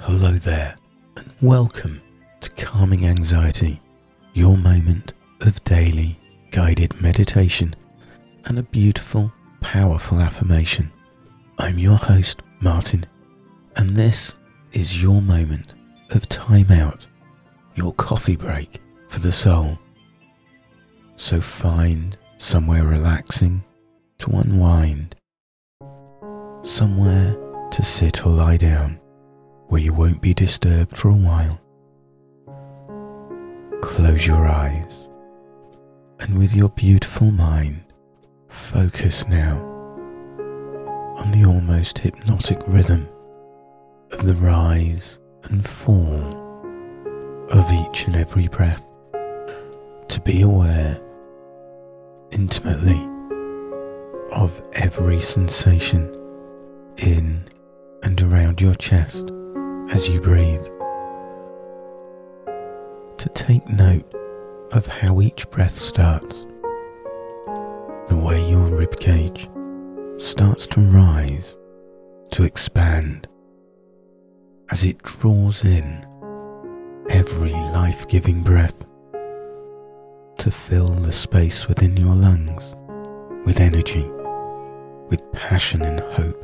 Hello there, and welcome to Calming Anxiety, your moment of daily guided meditation and a beautiful, powerful affirmation. I'm your host, Martin, and this is your moment of time out, your coffee break for the soul. So find somewhere relaxing to unwind, somewhere to sit or lie down where you won't be disturbed for a while. Close your eyes and with your beautiful mind, focus now on the almost hypnotic rhythm of the rise and fall of each and every breath. To be aware intimately of every sensation in and around your chest as you breathe. To take note of how each breath starts, the way your ribcage starts to rise, to expand as it draws in every life-giving breath, to fill the space within your lungs with energy, with passion and hope.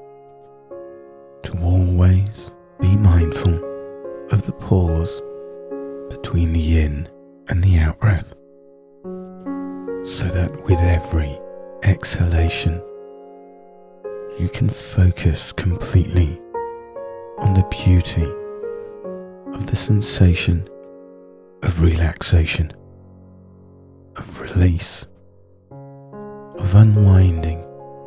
To always be mindful of the pause between the in and the out breath, so that with every exhalation you can focus completely on the beauty of the sensation of relaxation, of release, of unwinding,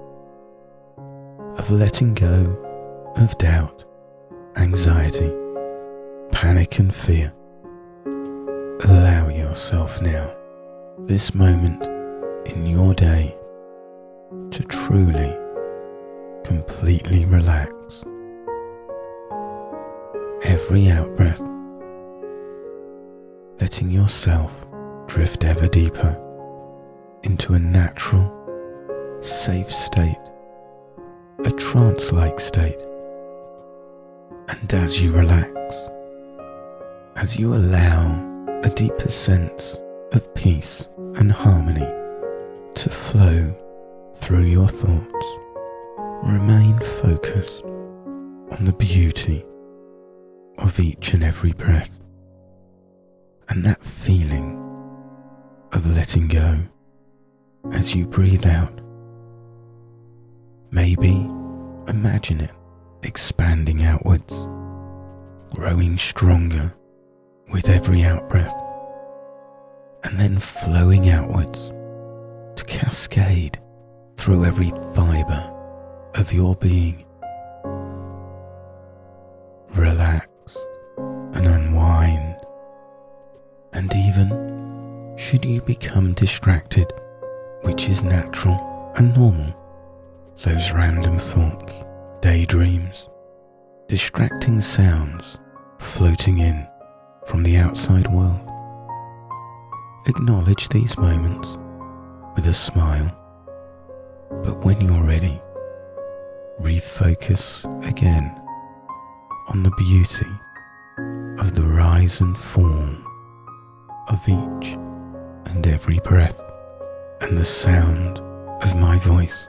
of letting go of doubt, anxiety, panic and fear. Allow yourself now, this moment in your day, to truly, completely relax. Every out-breath, letting yourself drift ever deeper into a natural, safe state, a trance-like state. And as you relax, as you allow a deeper sense of peace and harmony to flow through your thoughts, remain focused on the beauty of each and every breath, and that feeling of letting go as you breathe out. Maybe imagine it expanding outwards, growing stronger with every out-breath, and then flowing outwards to cascade through every fibre of your being. Relax and unwind, and even should you become distracted, which is natural and normal, those random thoughts, daydreams, distracting sounds floating in from the outside world. Acknowledge these moments with a smile, but when you're ready, refocus again on the beauty of the rise and fall of each and every breath and the sound of my voice.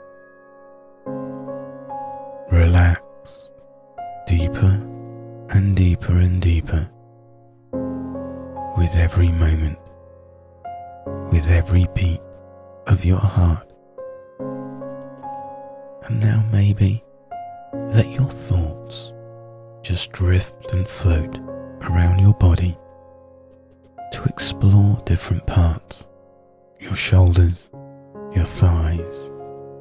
Relax deeper and deeper and deeper with every moment, with every beat of your heart. And now maybe let your thoughts just drift and float around your body to explore different parts, your shoulders, your thighs,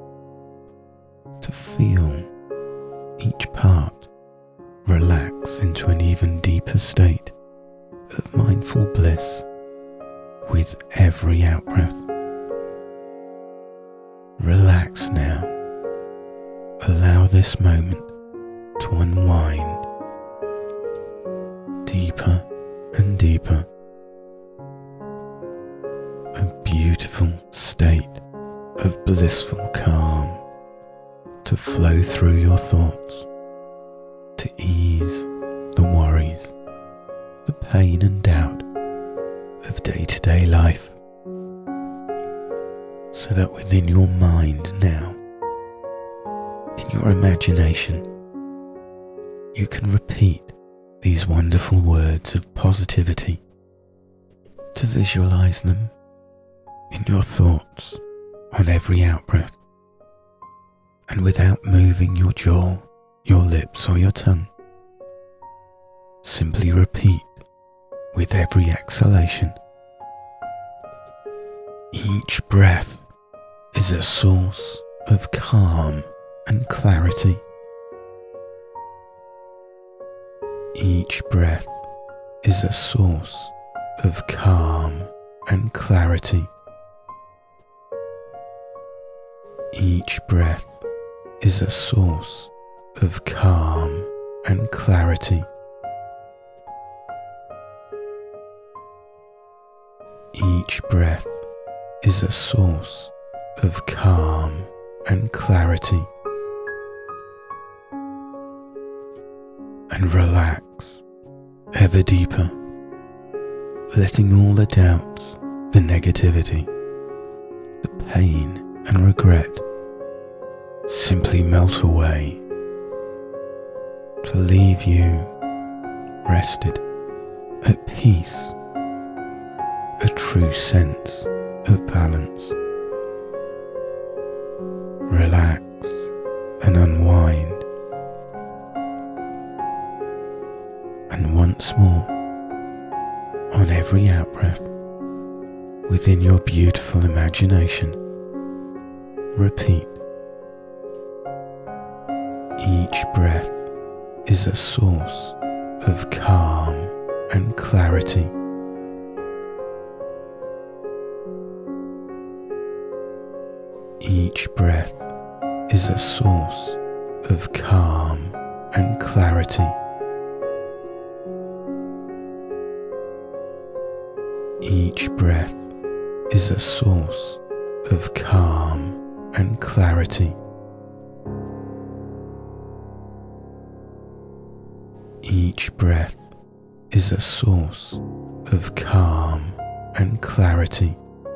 to feel each part relax into an even deeper state of mindful bliss with every out-breath. Relax now. Allow this moment to unwind deeper and deeper. A beautiful state of blissful calm to flow through your thoughts, to ease pain and doubt of day-to-day life, so that within your mind now, in your imagination, you can repeat these wonderful words of positivity, to visualize them in your thoughts on every out-breath, and without moving your jaw, your lips or your tongue. Simply repeat with every exhalation. Each breath is a source of calm and clarity. Each breath is a source of calm and clarity. Each breath is a source of calm and clarity. Each breath is a source of calm and clarity. And relax ever deeper, letting all the doubts, the negativity, the pain and regret simply melt away, to leave you rested, at peace, a true sense of balance. Relax and unwind, and once more, on every out-breath, within your beautiful imagination, repeat. Each breath is a source of calm and clarity. Each breath is a source of calm and clarity. Each breath is a source of calm and clarity. Each breath is a source of calm and clarity.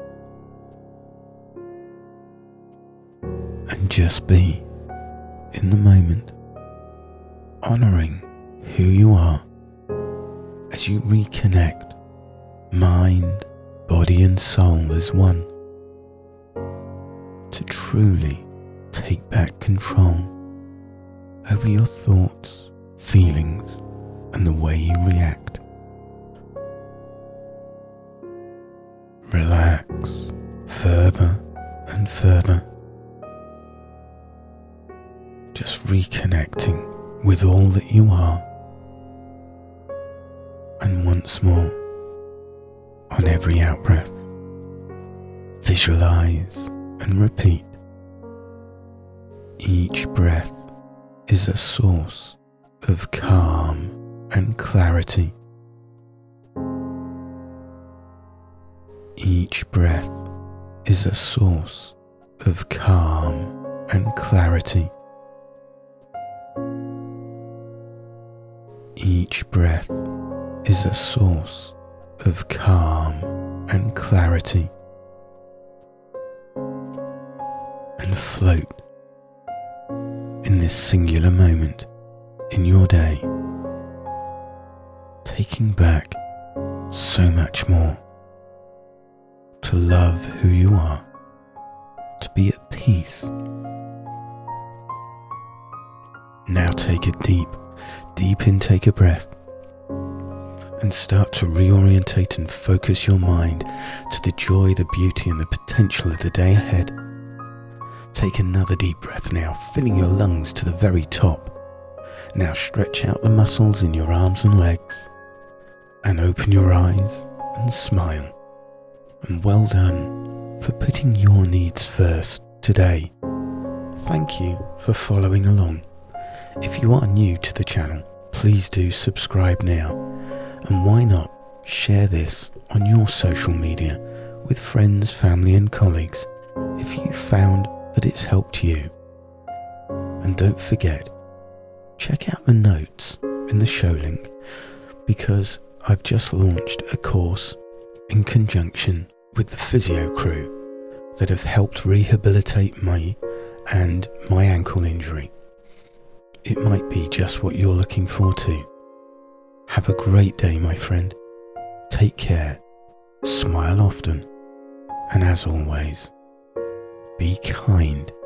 And just be in the moment, honoring who you are as you reconnect mind, body and soul as one, to truly take back control over your thoughts, feelings and the way you react. Relax further and further, just reconnecting with all that you are, and once more, on every out-breath, visualize and repeat. Each breath is a source of calm and clarity. Each breath is a source of calm and clarity. Each breath is a source of calm and clarity. And float in this singular moment in your day, taking back so much more, to love who you are, to be at peace. Now take a deep intake of breath, and start to reorientate and focus your mind to the joy, the beauty and the potential of the day ahead. Take another deep breath now, filling your lungs to the very top. Now stretch out the muscles in your arms and legs, and open your eyes and smile. And well done for putting your needs first today. Thank you for following along. If you are new to the channel, please do subscribe now, and why not share this on your social media with friends, family and colleagues if you found that it's helped you. And don't forget, check out the notes in the show link, because I've just launched a course in conjunction with the physio crew that have helped rehabilitate me and my ankle injury. It might be just what you're looking for too. Have a great day, my friend. Take care, smile often, and as always, be kind